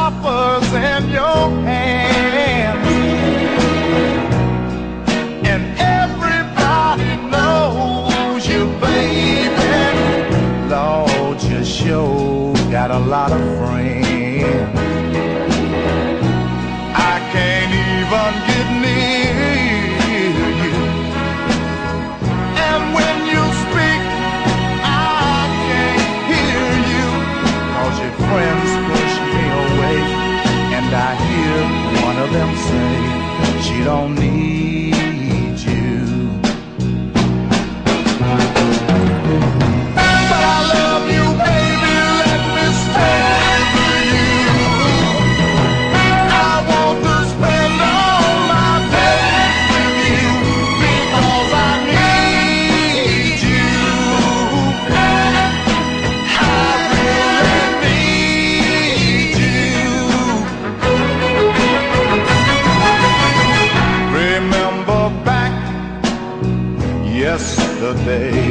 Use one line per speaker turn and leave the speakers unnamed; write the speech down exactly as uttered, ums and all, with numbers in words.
coppers in your hand, and everybody knows you, baby. Lord, you sure got a lot of friends. I can't even get near you, and when you speak, I can't hear you, 'cause your friends push me away, and I hear one of them say she don't need you. But I love you, baby, let me stay for you. I want to spend all my days with you, because I need you. I really need you. Remember back yesterday,